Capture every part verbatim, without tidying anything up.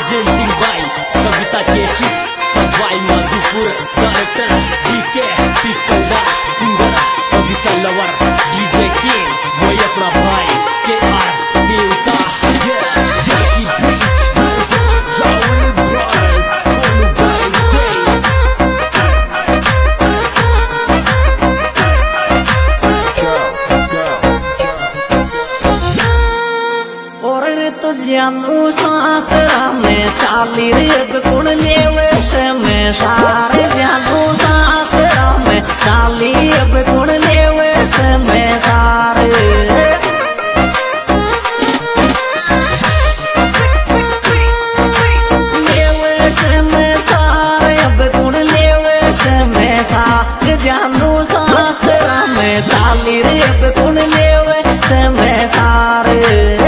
Presenting by Kavita Keshi Sawai Madhopur director DK पिकल्डा singer Kavita lover DJ king वो अपना भाई के आर देवता देसी बीच राहुल ब्रदर्स ऑल गाइस तो जानू सासरा में चाली रेब कुण नेवेश में सारे जानू सासरा में चाली अब कुण नेवेश में सारे नेवेश में सारे अब कुण नेवेश में सारे जानू सासरा में चाली रेब कुण नेवेश में सारे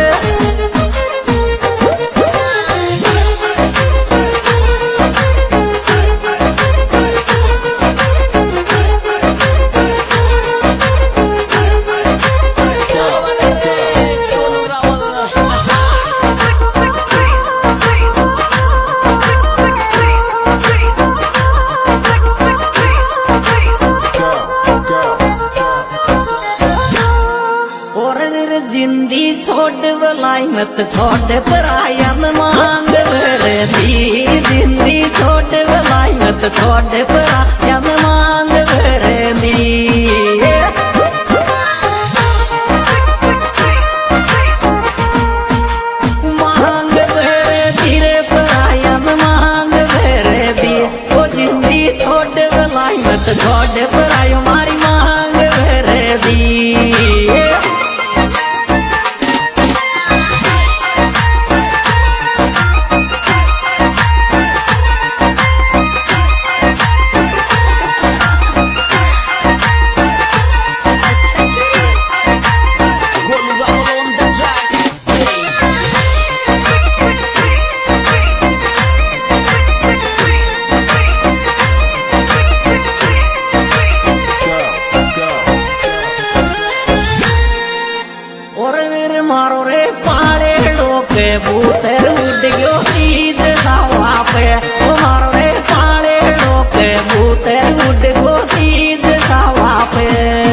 जिंदी छोड़ बलाई मत छोड़ परायन मांग रे दी जिंदी छोड़ बलाई मत छोड़ परायन मांग रे दी मांग रे धीरे परायन मांग रे दी वो जिंदी छोड़ बलाई मत छोड़ परायो मारी मांग रे दी मारो रे पाले डोके भूतर उड़ गयो तीज सावा पे ओ मारो रे पाले डोके भूतर उड़ गयो तीज सावा पे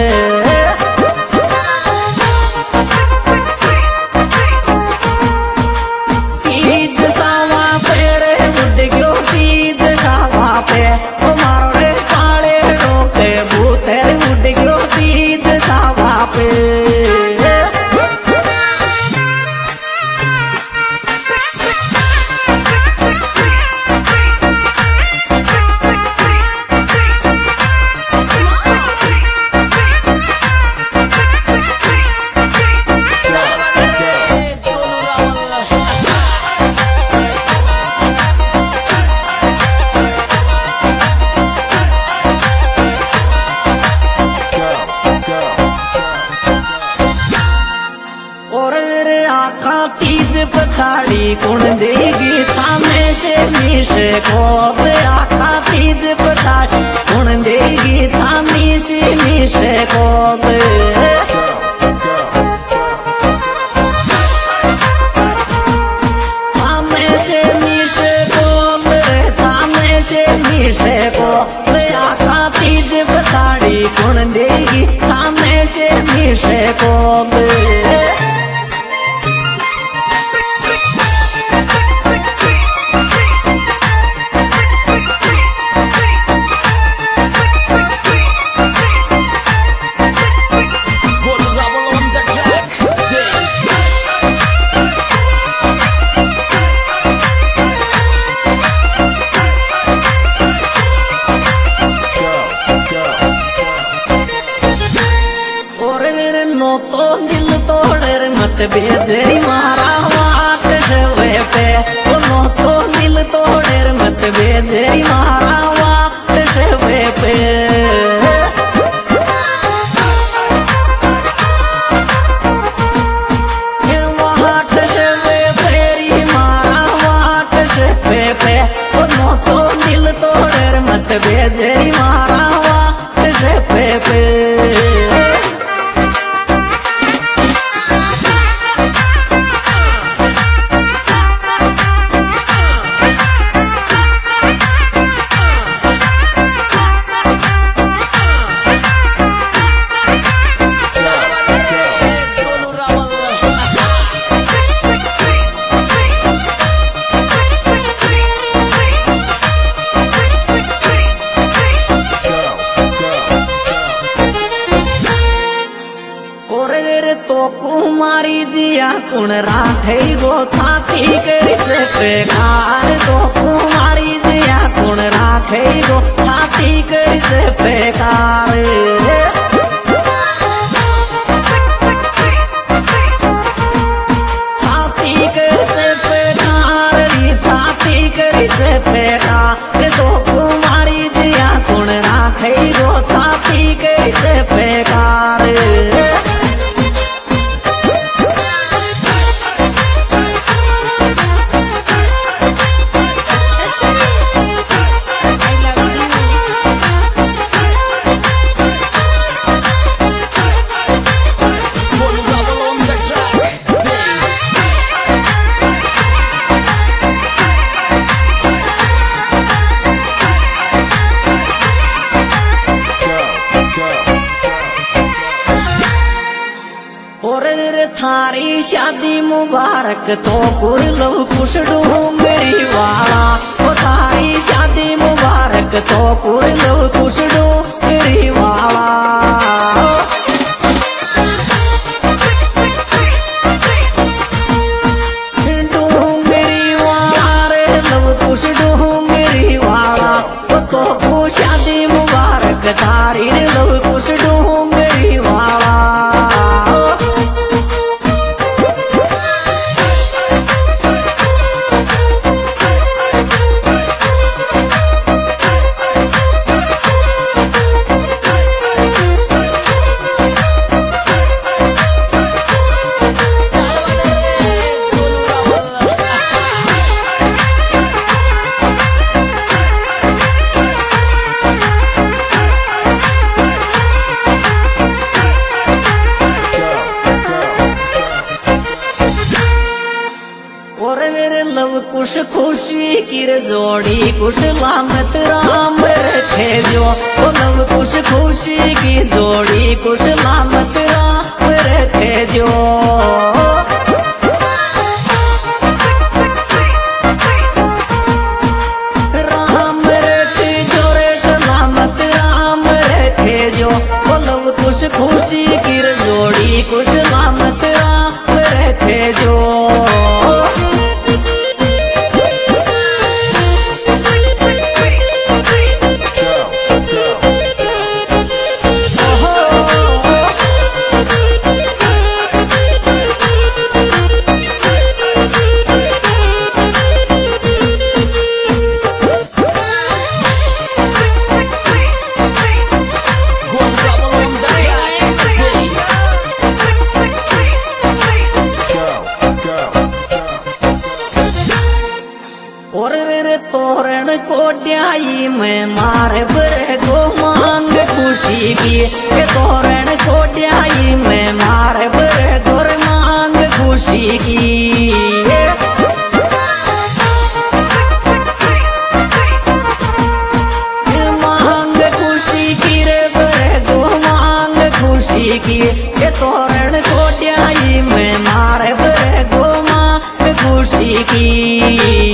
तीज सावा पे रे उड़ गयो तीज सावा पे ओ मारो रे पाले डोके भूतर उड़ गयो तीज सावा पे तीज पछाड़ी कुण देगी सामने से मिशे को आखा तीज पछाड़ी कुण देगी सामने से मिशे को सामने से मिशे को सामने से मिशे को आखा तीज पछाड़ी कुण देगी सामने से मिशे को तो दिल तोड़र मत बेजरी मारा वाट शवे पे नो तो दिल तोड़र मत बेजरी मारा वाट शवे पे वाट शवे फेरी मारा वाट शवे पे नो तो दिल तोड़र मत बेजरी मारा वाट शवे पे राखे गो छाती करी से बेकार गो कुमारी जिया कुण राखे गो छाती करी से बेकार छाती करी से बेकार री छाती करी से बेकार गो कुमारी जिया कुण राखे गो छाती करी से बेकार थारी शादी मुबारक तो कुरलो कुछ डूंगरी वाला ओ थारी शादी मुबारक तो कुरलो कुछ डूंगरी वाला डूंगरी वाला रे लव कुछ डूंगरी वाला ओ तो शादी मुबारक थारी लव कुछ डूंगरी वाला लव कुछ खुशी की जोड़ी कुछ लामत राम रखे जो ओ लव कुछ खुशी की जोड़ी कुछ लामत राम रखे जो राम रखे जो रे सलामत राम रखे जो ओ लव कुछ खुशी की जोड़ी कुछ लामत राम रखे जो तोरण कोड्याई में मारे बरे गो मांग खुशी की तोरण कोड्याई में मारे बरे गोर मांग खुशी की मांग खुशी की रे बरे गो मांग खुशी की तोरण कोड्याई में मारे बरे गो मांग खुशी की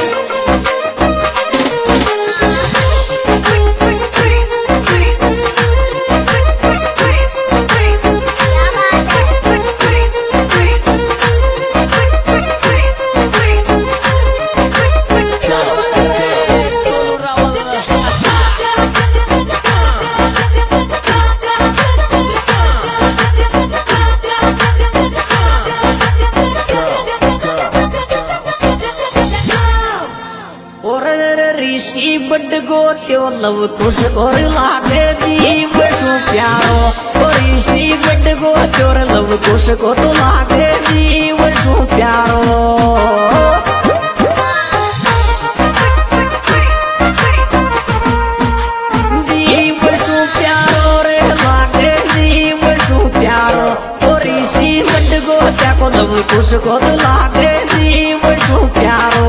ऋषि बड गो त्यो लव कुश और लागे जीव सु प्यारो ऋषि बड गो त्योर लव कुश को तो लागे जीव सु प्यारो जीव सु प्यारो रे लागे जीव सु प्यारो ऋषि बड गो त्या को लव कुश को तो लागे जीव सु प्यारो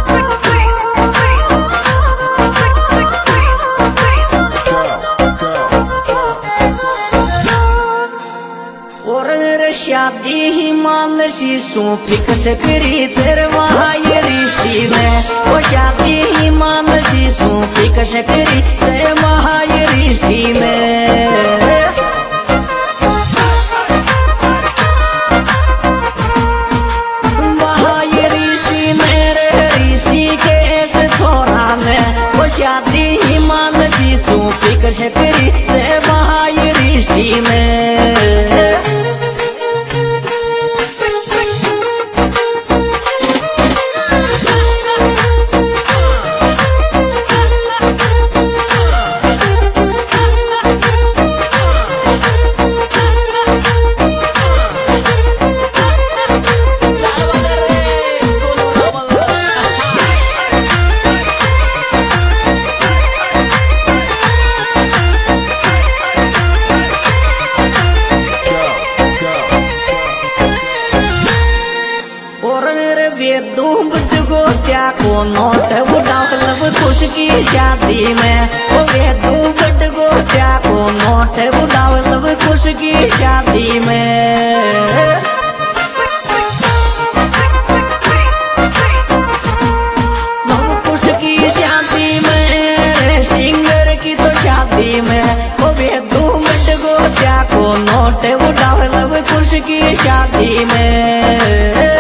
Go, go. शादी ही मान शीशु फिक्स करी तेरे वहां ऋषि ने वो शादी ही मान शीशु फिक्स करी तेरे वहां ऋषि ने शादी ही मान शीशु फिक्स करी से वहां ऋषि ने को नोट उठाओ लब खुश की शादी में ओ वे दू बट गो क्या को नोट उठाओ लब खुश की शादी में लब खुश की शादी में सिंगर की तो शादी में ओ वे दू बट गो क्या को नोट उठाओ लब खुश की शादी में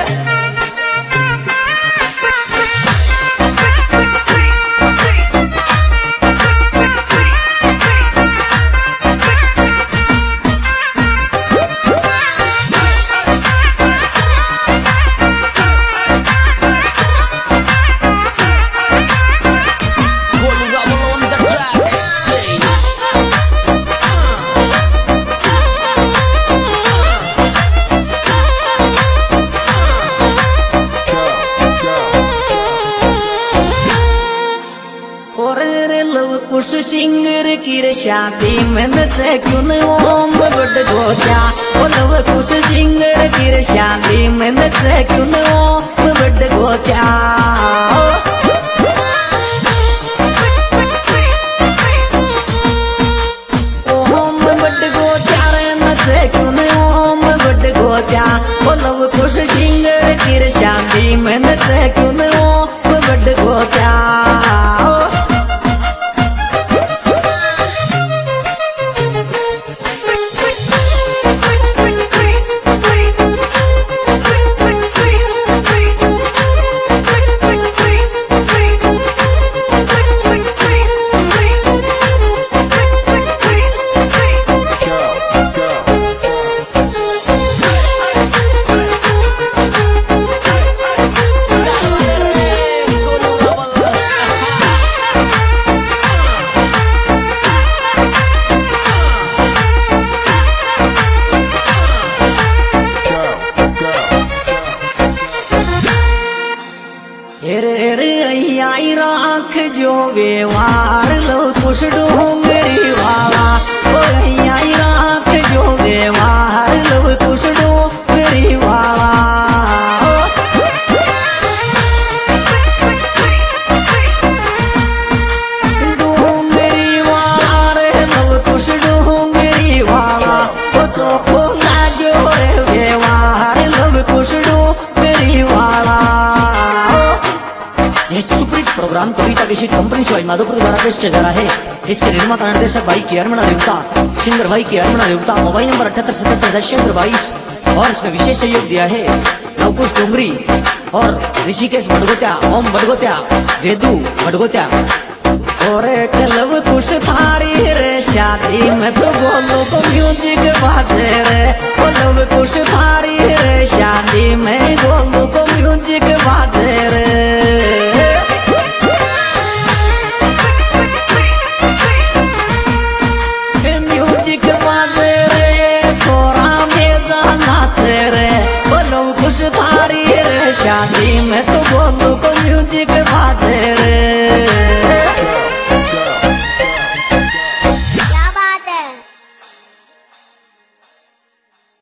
कुछ सिंगर की शादी में नचे क्यों ओम बड़ गोचा लव कुछ सिंगर की शादी में नचे क्यों ओम बड़ गोचा ओम बड़ गोचा रे नचे क्यों ओम बड़ गोचा लव कुछ सिंगर की शादी में नचे क्यों ओम बड़ गोचा आई राख जो व्यवहार लो कुछ डोंगरी वाला आई राख जो व्यवहार लो कुछ डोंगरी वाला डोंगरी वाला रे लो कुछ डोंगरी वाला तो ना जो व्यवहार लो कुछ डोंगरी वाला सुप्रीत प्रोग्राम कविता किसी कंपनी से माधोपुर द्वारा पेश किया जा रहा है। इसके निर्माता निर्देशक भाई के अरमना देवता, सिंगर भाई के अरमना देवता, मोबाइल नंबर अठहत्तर सतहत्तर दशहत्तर बाईस और इसमें विशेष सहयोग दिया है नवकुश डोंगरी और ऋषिकेश बड़गोत्या, ओम बड़गोत्या, वेदू बड़गोत्या। और लव कुछ थारी रे शादी में तो बोलो तो म्यूजिक बाजे रे लव कुछ थारी रे शादी में बोलो तो म्यूजिक बाजे रे म्यूजिक बाजे रे थोड़ा मेजा नाचे रे बोलो कुछ थारी रे शादी में तो बोलो तो म्यूजिक